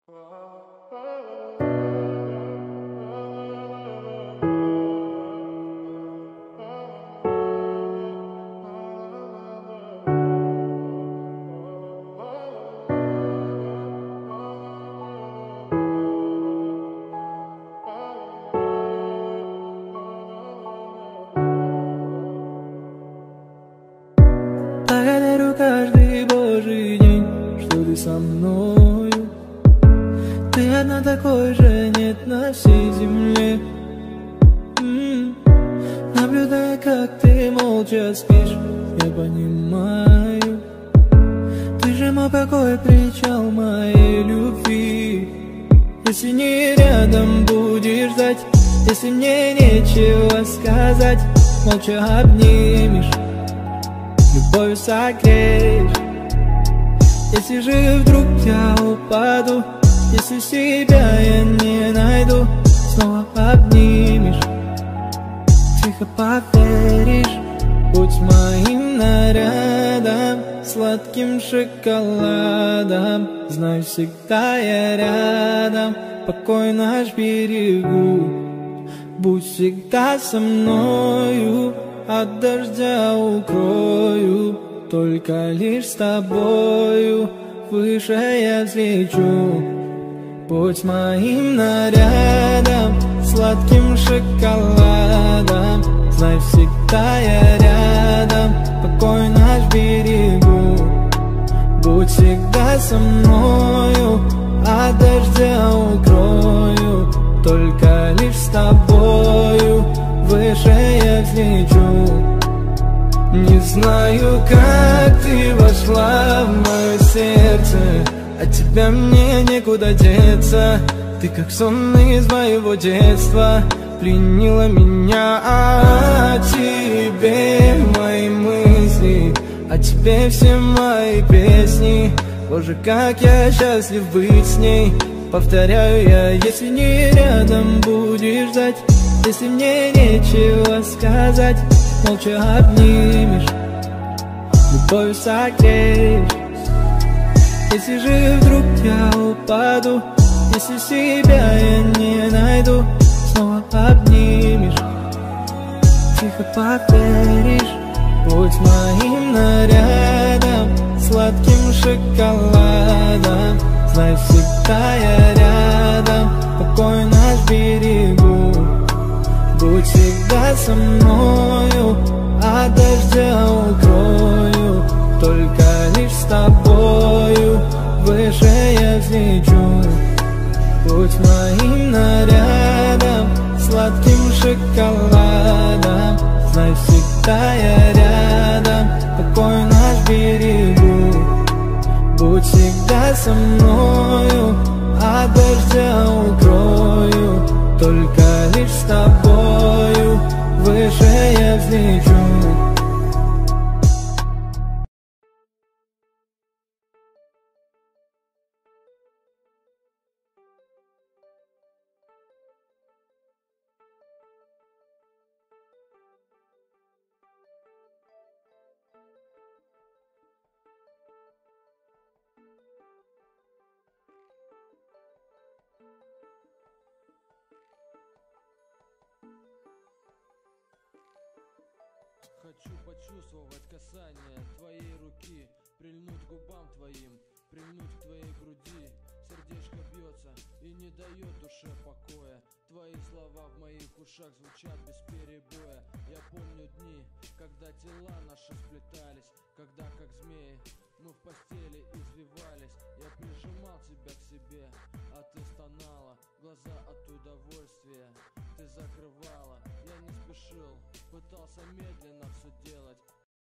Благодарю каждый божий день, что ты со мною. Ты одна, такой же нет на всей земле. Наблюдая, как ты молча спишь, я понимаю, ты же мой покой, причал моей любви. Если не рядом будешь ждать, если мне нечего сказать, молча обнимешь, любовью согреешь. Если же вдруг я упаду, если себя я не найду, снова обнимешь, тихо поверишь. Будь моим нарядом, сладким шоколадом, знай, всегда я рядом, покой наш берегу. Будь всегда со мною, от дождя укрою, только лишь с тобою выше я взлечу. Будь моим нарядом, сладким шоколадом, знай, всегда я рядом, покой наш берегу. Будь всегда со мною, от дождя укрою, только лишь с тобою выше я взлечу. Не знаю, как ты вошла в мое сердце, от тебя мне некуда деться. Ты как сон из моего детства, пленила меня. О тебе мои мысли, о тебе все мои песни. Боже, как я счастлив быть с ней. Повторяю я, если не рядом будешь ждать, если мне нечего сказать, молча обнимешь, любовью согреешь. Если же вдруг я упаду, если себя я не найду, снова обнимешь, тихо поверишь. Будь моим нарядом, сладким шоколадом, знай, всегда я рядом, покой наш берегу. Будь всегда со мною, от дождя укрою, только лишь с тобою выше я взлечу. Будь моим нарядом, сладким шоколадом, знай, всегда я рядом, покой наш берегу. Будь всегда со мною, от дождя укрою, только лишь с тобою выше я взлечу. Хочу почувствовать касание твоей руки, прильнуть к губам твоим, прильнуть к твоей груди. Сердечко бьется и не дает душе покоя. Твои слова в моих ушах звучат без перебоя. Я помню дни, когда тела наши сплетались, когда как змеи мы в постели извивались. Я прижимал тебя к себе, а ты стонала, глаза от удовольствия ты закрывала. Я не спешил, пытался медленно все делать,